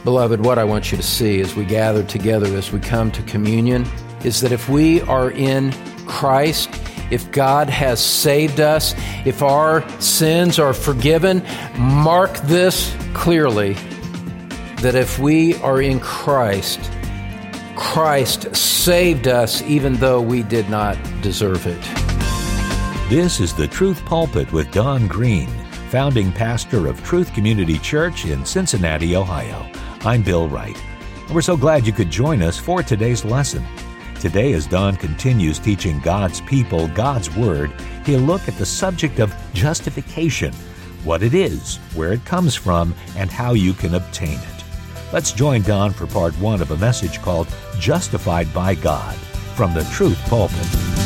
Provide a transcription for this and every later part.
Beloved, what I want you to see as we gather together, as we come to communion, is that if we are in Christ, if God has saved us, if our sins are forgiven, mark this clearly, that if we are in Christ, Christ saved us even though we did not deserve it. This is the Truth Pulpit with Don Green, founding pastor of Truth Community Church in Cincinnati, Ohio. I'm Bill Wright. We're so glad you could join us for today's lesson. Today, as Don continues teaching God's people God's Word, he'll look at the subject of justification, what it is, where it comes from, and how you can obtain it. Let's join Don for part one of a message called Justified by God from the Truth Pulpit.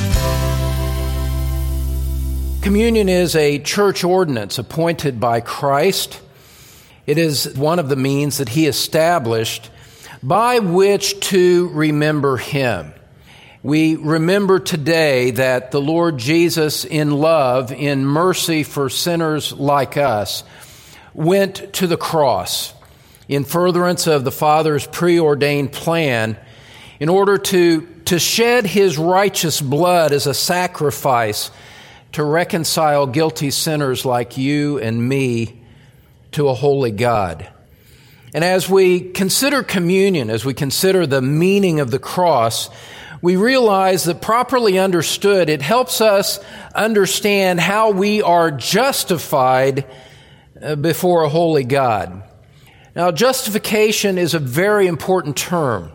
Communion is a church ordinance appointed by Christ. It is one of the means that He established by which to remember Him. We remember today that the Lord Jesus, in love, in mercy for sinners like us, went to the cross in furtherance of the Father's preordained plan in order to shed His righteous blood as a sacrifice to reconcile guilty sinners like you and me to a holy God. And as we consider communion, as we consider the meaning of the cross, we realize that properly understood, it helps us understand how we are justified before a holy God. Now, justification is a very important term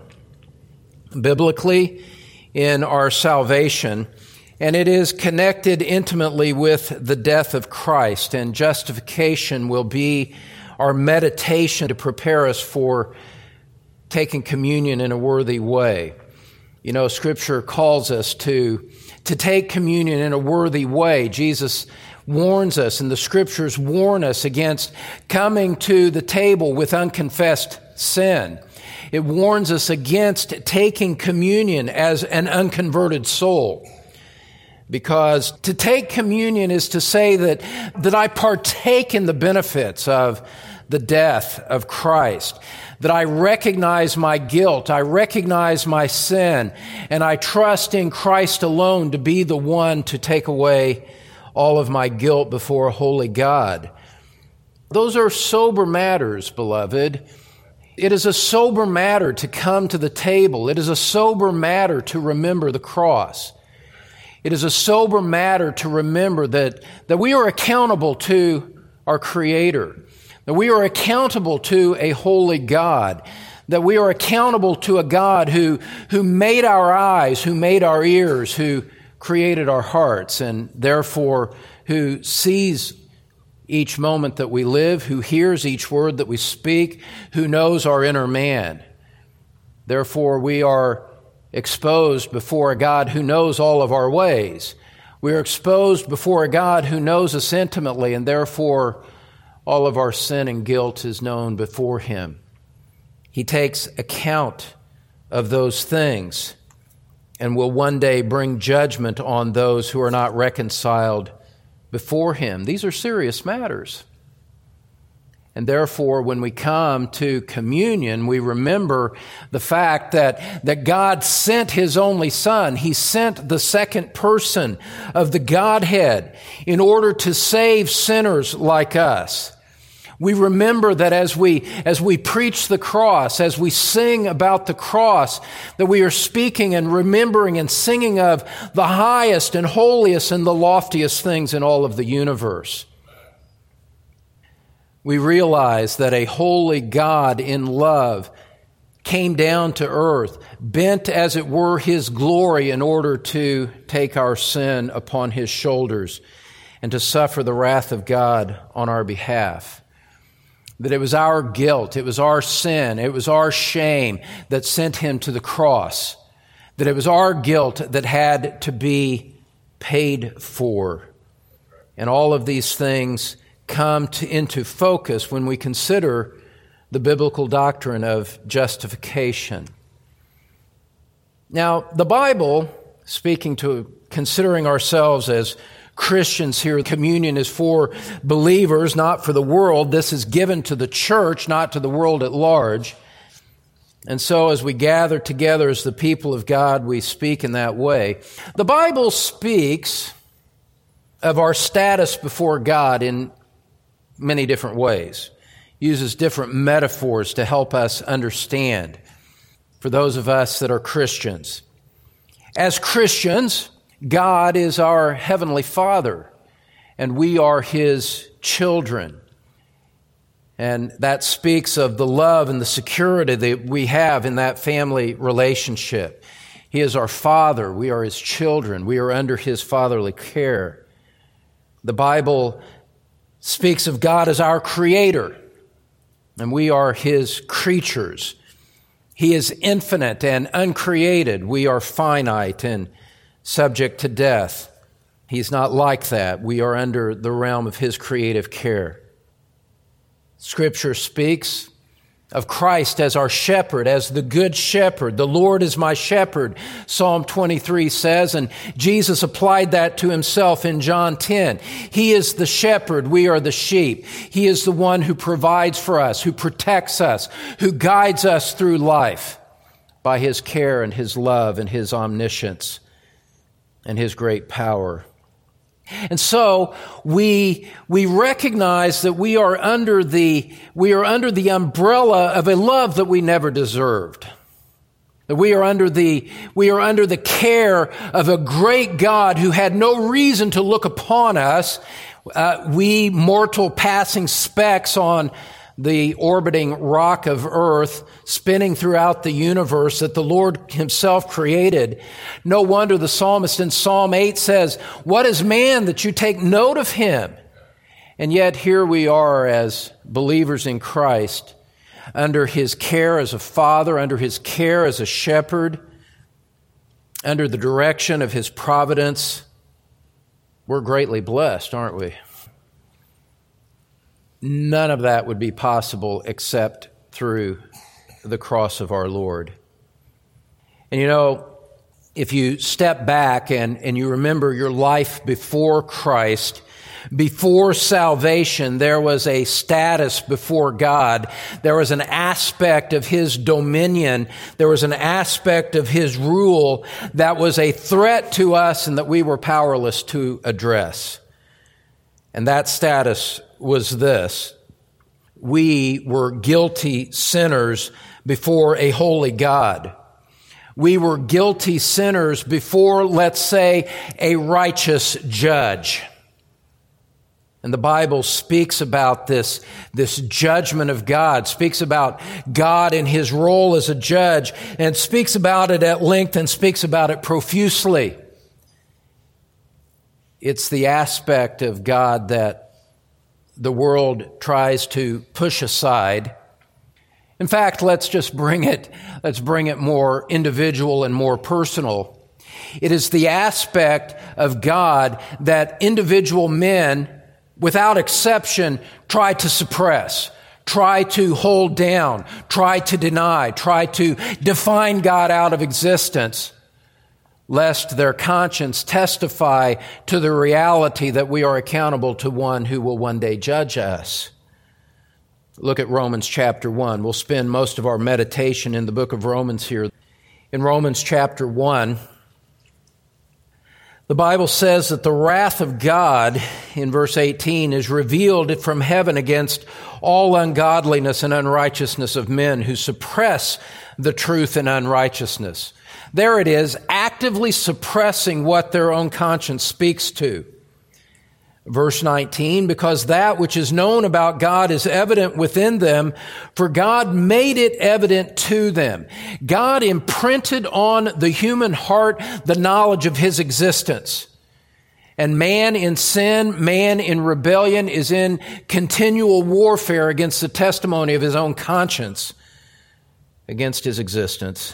biblically in our salvation, and it is connected intimately with the death of Christ, and justification will be our meditation to prepare us for taking communion in a worthy way. You know, Scripture calls us to take communion in a worthy way. Jesus warns us, and the Scriptures warn us against coming to the table with unconfessed sin. It warns us against taking communion as an unconverted soul. Because to take communion is to say that I partake in the benefits of the death of Christ, that I recognize my guilt, I recognize my sin, and I trust in Christ alone to be the one to take away all of my guilt before a holy God. Those are sober matters, beloved. It is a sober matter to come to the table. It is a sober matter to remember the cross. It is a sober matter to remember that we are accountable to our Creator, that we are accountable to a holy God, that we are accountable to a God who made our eyes, who made our ears, who created our hearts, and therefore who sees each moment that we live, who hears each word that we speak, who knows our inner man. Therefore, we are exposed before a God who knows all of our ways. We are exposed before a God who knows us intimately, and therefore all of our sin and guilt is known before Him. He takes account of those things and will one day bring judgment on those who are not reconciled before Him. These are serious matters. And therefore, when we come to communion, we remember the fact that God sent His only Son. He sent the second person of the Godhead in order to save sinners like us. We remember that as we preach the cross, as we sing about the cross, that we are speaking and remembering and singing of the highest and holiest and the loftiest things in all of the universe. We realize that a holy God in love came down to earth, bent as it were His glory in order to take our sin upon His shoulders and to suffer the wrath of God on our behalf. That it was our guilt, it was our sin, it was our shame that sent Him to the cross. That it was our guilt that had to be paid for. And all of these things come into focus when we consider the biblical doctrine of justification. Now, the Bible, speaking to considering ourselves as Christians here. Communion is for believers, not for the world. This is given to the church, not to the world at large. And so as we gather together as the people of God, we speak in that way. The Bible speaks of our status before God in many different ways. Uses different metaphors to help us understand for those of us that are Christians. As Christians, God is our Heavenly Father, and we are His children. And that speaks of the love and the security that we have in that family relationship. He is our Father. We are His children. We are under His fatherly care. The Bible speaks of God as our Creator, and we are His creatures. He is infinite and uncreated. We are finite and subject to death. He's not like that. We are under the realm of His creative care. Scripture speaks of Christ as our shepherd, as the good shepherd. The Lord is my shepherd, Psalm 23 says, and Jesus applied that to Himself in John 10. He is the shepherd, we are the sheep. He is the one who provides for us, who protects us, who guides us through life by His care and His love and His omniscience and His great power. And so we recognize that we are under the umbrella of a love that we never deserved. That we are under the care of a great God who had no reason to look upon us, we mortal passing specks on the orbiting rock of earth, spinning throughout the universe that the Lord Himself created. No wonder the psalmist in Psalm 8 says, "What is man that you take note of him?" And yet here we are as believers in Christ, under His care as a father, under His care as a shepherd, under the direction of His providence. We're greatly blessed, aren't we? None of that would be possible except through the cross of our Lord. And you know, if you step back and you remember your life before Christ, before salvation, there was a status before God. There was an aspect of His dominion. There was an aspect of His rule that was a threat to us and that we were powerless to address. And that status was this: we were guilty sinners before a holy God. We were guilty sinners before, let's say, a righteous judge. And the Bible speaks about this judgment of God, speaks about God in His role as a judge, and speaks about it at length and speaks about it profusely. It's the aspect of God that the world tries to push aside. In fact, let's bring it more individual and more personal. It is the aspect of God that individual men, without exception, try to suppress, try to hold down, try to deny, try to define God out of existence, lest their conscience testify to the reality that we are accountable to one who will one day judge us. Look at Romans chapter 1. We'll spend most of our meditation in the book of Romans here. In Romans chapter 1, the Bible says that the wrath of God, in verse 18, is revealed from heaven against all ungodliness and unrighteousness of men who suppress the truth in unrighteousness. There it is, actively suppressing what their own conscience speaks to. Verse 19, because that which is known about God is evident within them, for God made it evident to them. God imprinted on the human heart the knowledge of His existence. And man in sin, man in rebellion is in continual warfare against the testimony of his own conscience, against his existence.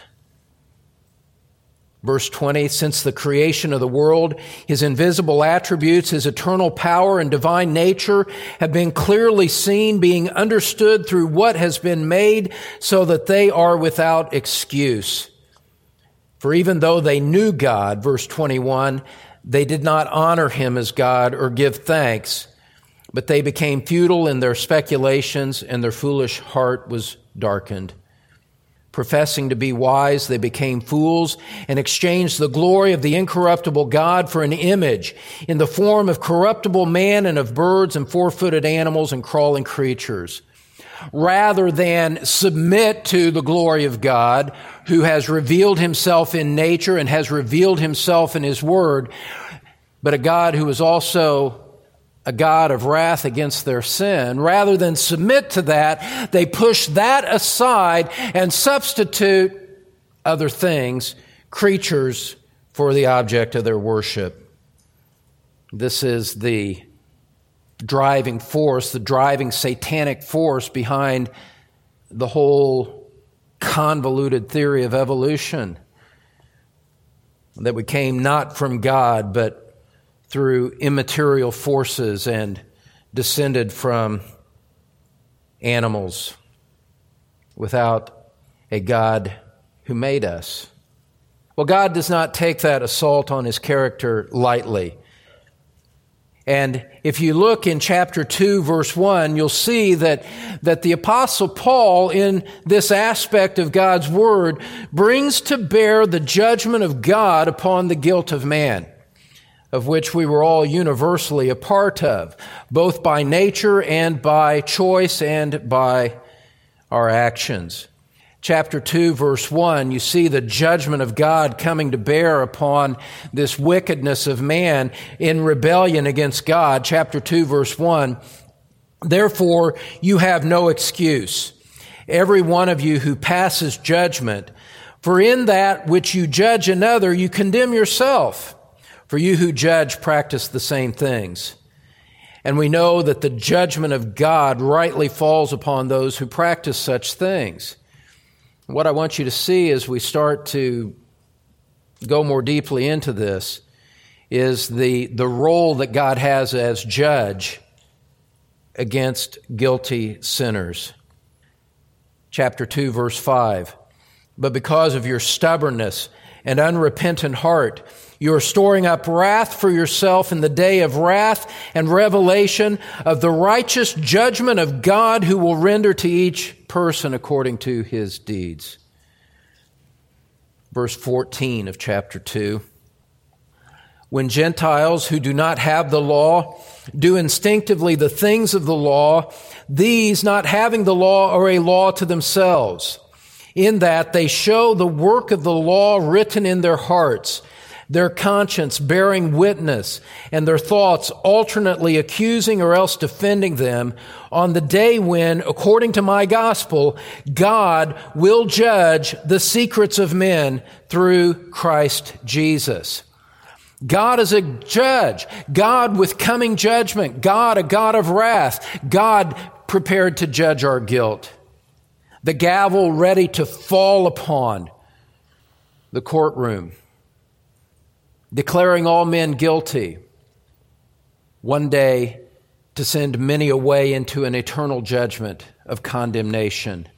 Verse 20, since the creation of the world, His invisible attributes, His eternal power and divine nature have been clearly seen, being understood through what has been made, so that they are without excuse. For even though they knew God, verse 21, They did not honor him as God or give thanks, but they became futile in their speculations, and their foolish heart was darkened. Professing to be wise, they became fools and exchanged the glory of the incorruptible God for an image in the form of corruptible man and of birds and four-footed animals and crawling creatures. Rather than submit to the glory of God, who has revealed himself in nature and has revealed himself in his word, but a God who is also a God of wrath against their sin, rather than submit to that, they push that aside and substitute other things, creatures, for the object of their worship. This is the driving force, the driving satanic force behind the whole convoluted theory of evolution, that we came not from God, but through immaterial forces and descended from animals without a God who made us. Well, God does not take that assault on his character lightly. And if you look in chapter 2, verse 1, you'll see that the Apostle Paul, in this aspect of God's word, brings to bear the judgment of God upon the guilt of man, of which we were all universally a part of, both by nature and by choice and by our actions. Chapter 2, verse 1, you see the judgment of God coming to bear upon this wickedness of man in rebellion against God. Chapter 2, verse 1, therefore you have no excuse, every one of you who passes judgment, for in that which you judge another, you condemn yourself. For you who judge practice the same things. And we know that the judgment of God rightly falls upon those who practice such things. What I want you to see as we start to go more deeply into this is the role that God has as judge against guilty sinners. Chapter 2, verse 5. But because of your stubbornness and unrepentant heart, you are storing up wrath for yourself in the day of wrath and revelation of the righteous judgment of God, who will render to each person according to his deeds. Verse 14 of chapter 2. When Gentiles who do not have the law do instinctively the things of the law, these, not having the law, are a law to themselves, in that they show the work of the law written in their hearts, their conscience bearing witness, and their thoughts alternately accusing or else defending them on the day when, according to my gospel, God will judge the secrets of men through Christ Jesus. God is a judge. God with coming judgment. God, a God of wrath. God prepared to judge our guilt. The gavel ready to fall upon the courtroom, declaring all men guilty, one day to send many away into an eternal judgment of condemnation.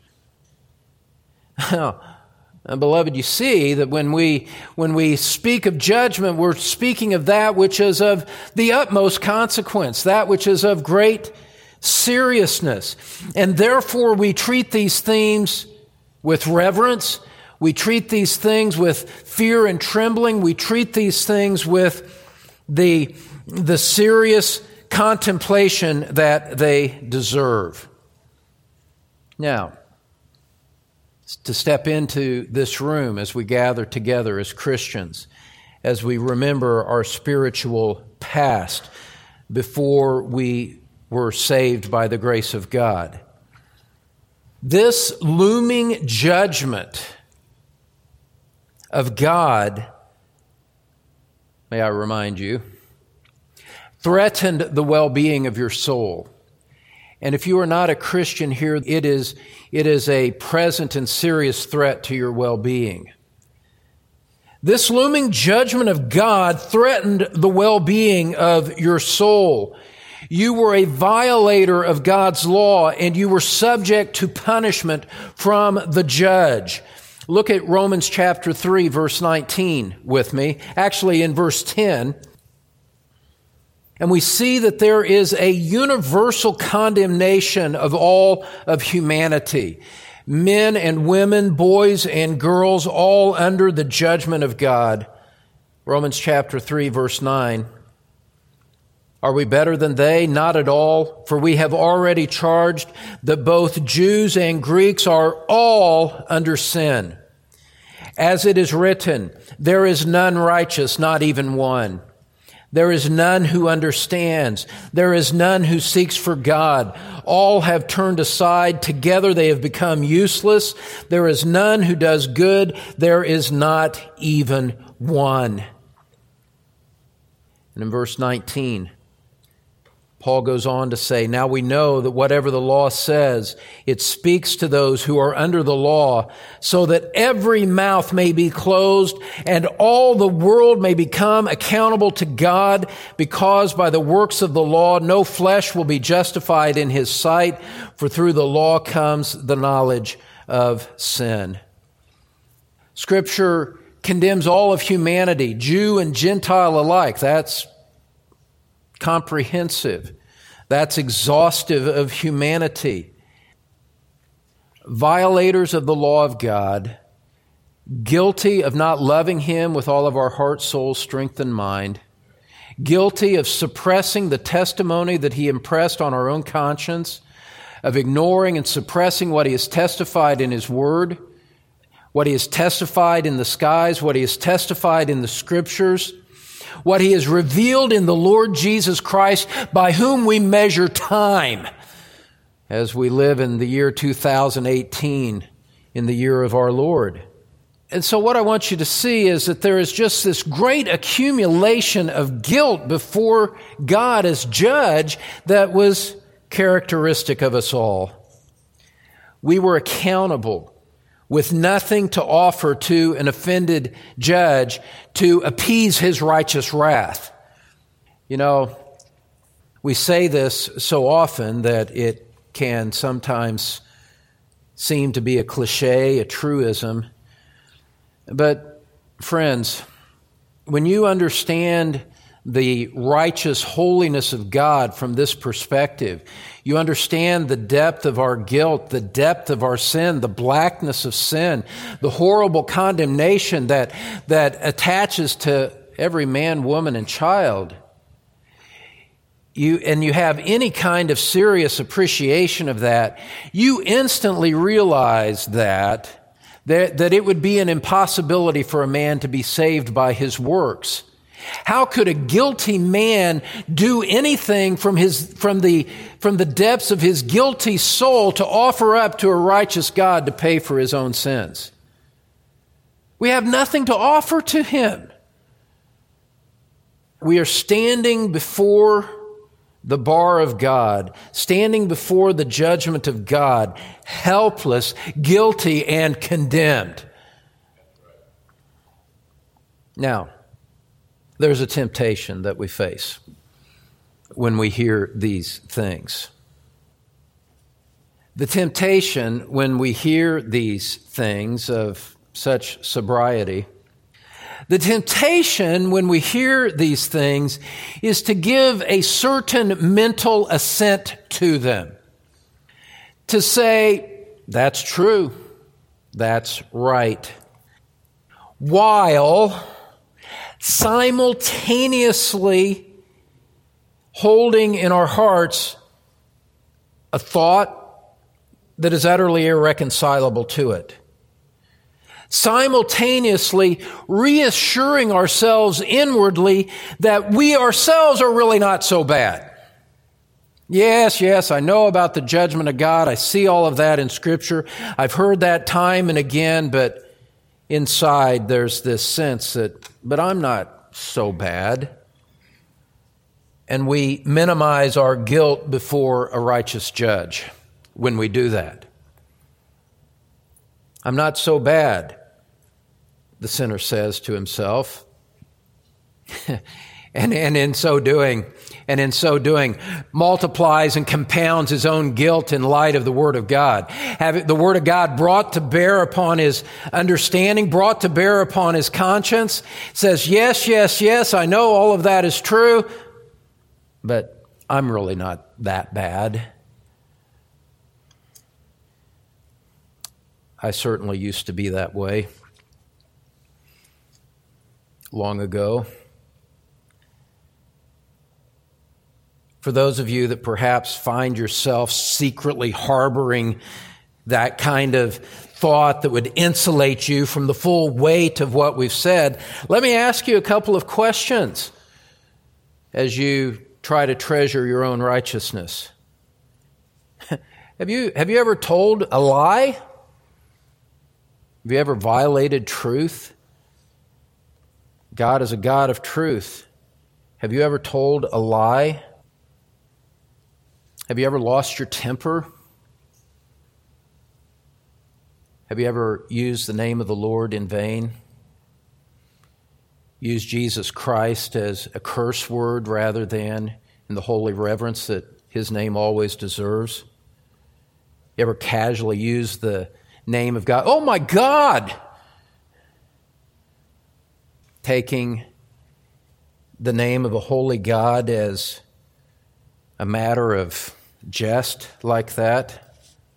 Now, beloved, you see that when we speak of judgment, we're speaking of that which is of the utmost consequence, that which is of great seriousness. And therefore we treat these themes with reverence. We treat these things with fear and trembling. We treat these things with the serious contemplation that they deserve. Now, to step into this room as we gather together as Christians, as we remember our spiritual past before we were saved by the grace of God. This looming judgment of God, may I remind you, threatened the well-being of your soul. And if you are not a Christian here, it is a present and serious threat to your well-being. This looming judgment of God threatened the well-being of your soul. You were a violator of God's law, and you were subject to punishment from the judge. Look at Romans chapter 3, verse 19 with me. Actually, in verse 10, And we see that there is a universal condemnation of all of humanity. Men and women, boys and girls, all under the judgment of God. Romans chapter 3, verse 9. Are we better than they? Not at all. For we have already charged that both Jews and Greeks are all under sin. As it is written, there is none righteous, not even one. There is none who understands. There is none who seeks for God. All have turned aside. Together they have become useless. There is none who does good. There is not even one. And in verse 19, Paul goes on to say, now we know that whatever the law says, it speaks to those who are under the law, so that every mouth may be closed and all the world may become accountable to God, because by the works of the law no flesh will be justified in his sight, for through the law comes the knowledge of sin. Scripture condemns all of humanity, Jew and Gentile alike. That's comprehensive. That's exhaustive of humanity. Violators of the law of God, guilty of not loving Him with all of our heart, soul, strength, and mind, guilty of suppressing the testimony that He impressed on our own conscience, of ignoring and suppressing what He has testified in His Word, what He has testified in the skies, what He has testified in the Scriptures, what He has revealed in the Lord Jesus Christ, by whom we measure time as we live in the year 2018, in the year of our Lord. And so what I want you to see is that there is just this great accumulation of guilt before God as judge that was characteristic of us all. We were accountable with nothing to offer to an offended judge to appease his righteous wrath. You know, we say this so often that it can sometimes seem to be a cliche, a truism. But friends, when you understand the righteous holiness of God from this perspective, you understand the depth of our guilt, the depth of our sin, the blackness of sin, the horrible condemnation that attaches to every man, woman, and child. You have any kind of serious appreciation of that, you instantly realize that it would be an impossibility for a man to be saved by his works. How could a guilty man do anything from the depths of his guilty soul to offer up to a righteous God to pay for his own sins? We have nothing to offer to him. We are standing before the bar of God, standing before the judgment of God, helpless, guilty, and condemned. Now, there's a temptation that we face when we hear these things. The temptation when we hear these things of such sobriety, the temptation when we hear these things is to give a certain mental assent to them. To say, that's true, that's right. While simultaneously holding in our hearts a thought that is utterly irreconcilable to it. Simultaneously reassuring ourselves inwardly that we ourselves are really not so bad. Yes, I know about the judgment of God. I see all of that in Scripture. I've heard that time and again, but inside there's this sense that, but I'm not so bad. And we minimize our guilt before a righteous judge when we do that. I'm not so bad, the sinner says to himself. and in so doing, multiplies and compounds his own guilt in light of the Word of God. Have the Word of God brought to bear upon his understanding, brought to bear upon his conscience, says, yes, I know all of that is true, but I'm really not that bad. I certainly used to be that way long ago. For those of you that perhaps find yourself secretly harboring that kind of thought that would insulate you from the full weight of what we've said, let me ask you a couple of questions as you try to treasure your own righteousness. Have you ever told a lie? Have you ever violated truth? God is a God of truth. Have you ever told a lie? Have you ever lost your temper? Have you ever used the name of the Lord in vain? Used Jesus Christ as a curse word rather than in the holy reverence that His name always deserves? You ever casually used the name of God? Oh my God! Taking the name of a holy God as a matter of jest like that?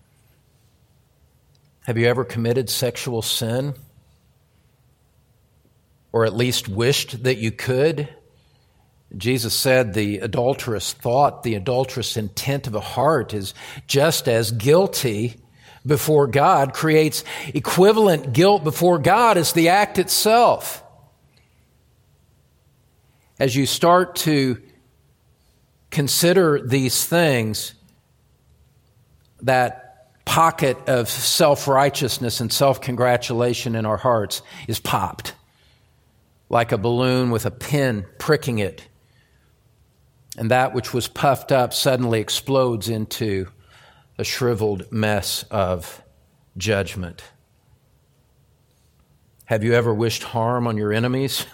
Have you ever committed sexual sin? Or at least wished that you could? Jesus said the adulterous thought, the adulterous intent of a heart is just as guilty before God, creates equivalent guilt before God as the act itself. As you start to consider these things, that pocket of self-righteousness and self-congratulation in our hearts is popped, like a balloon with a pin pricking it. And that which was puffed up suddenly explodes into a shriveled mess of judgment. Have you ever wished harm on your enemies?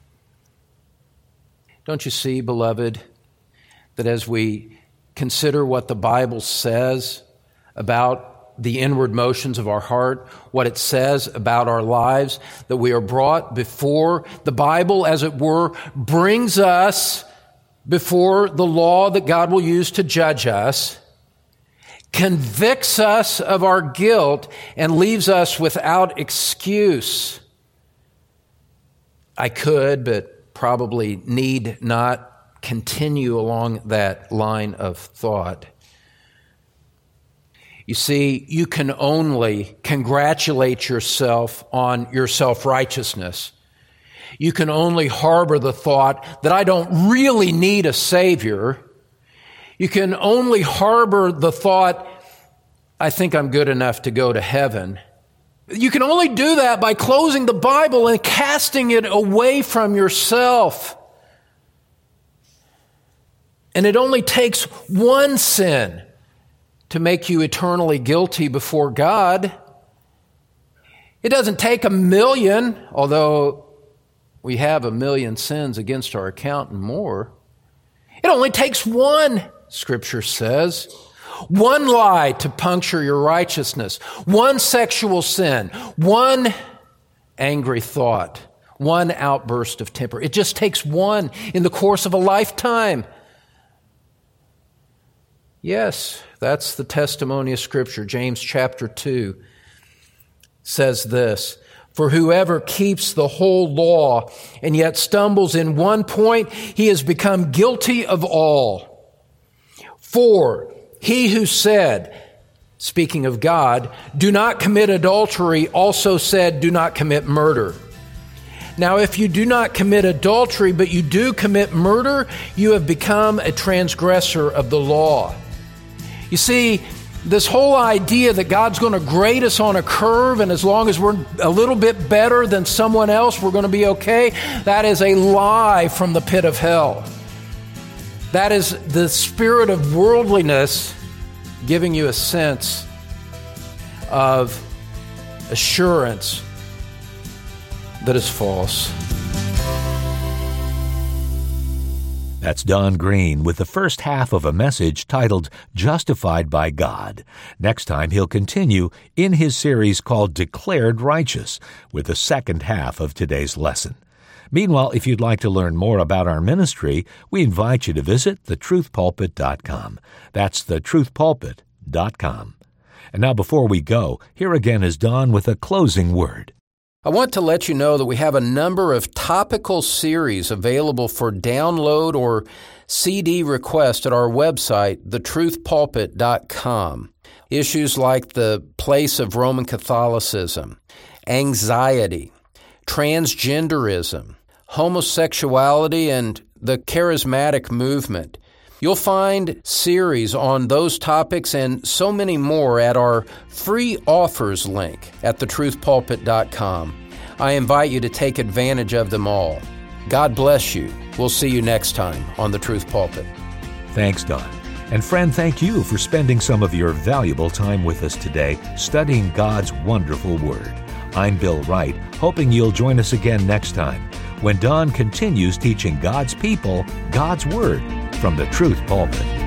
Don't you see, beloved, that as we consider what the Bible says about the inward motions of our heart, what it says about our lives, that we are brought before the Bible, as it were, brings us before the law that God will use to judge us, convicts us of our guilt, and leaves us without excuse. I could, but probably need not continue along that line of thought. You see, you can only congratulate yourself on your self-righteousness. You can only harbor the thought that I don't really need a Savior. You can only harbor the thought, I think I'm good enough to go to heaven. You can only do that by closing the Bible and casting it away from yourself. And it only takes one sin to make you eternally guilty before God. It doesn't take 1,000,000, although we have 1,000,000 sins against our account and more. It only takes one, Scripture says. One lie to puncture your righteousness. One sexual sin. One angry thought. One outburst of temper. It just takes one in the course of a lifetime. Yes, that's the testimony of Scripture. James chapter 2 says this, "For whoever keeps the whole law and yet stumbles in one point, he has become guilty of all. For he who said," speaking of God, "do not commit adultery," also said, "do not commit murder." Now, if you do not commit adultery, but you do commit murder, you have become a transgressor of the law. You see, this whole idea that God's going to grade us on a curve, and as long as we're a little bit better than someone else, we're going to be okay, that is a lie from the pit of hell. That is the spirit of worldliness giving you a sense of assurance that is false. That's Don Green with the first half of a message titled Justified by God. Next time, he'll continue in his series called Declared Righteous with the second half of today's lesson. Meanwhile, if you'd like to learn more about our ministry, we invite you to visit thetruthpulpit.com. That's thetruthpulpit.com. And now before we go, here again is Don with a closing word. I want to let you know that we have a number of topical series available for download or CD request at our website, thetruthpulpit.com. Issues like the place of Roman Catholicism, anxiety, transgenderism, homosexuality, and the charismatic movement. You'll find series on those topics and so many more at our free offers link at thetruthpulpit.com. I invite you to take advantage of them all. God bless you. We'll see you next time on The Truth Pulpit. Thanks, Don. And friend, thank you for spending some of your valuable time with us today, studying God's wonderful Word. I'm Bill Wright, hoping you'll join us again next time when Don continues teaching God's people God's Word from the Truth Pulpit.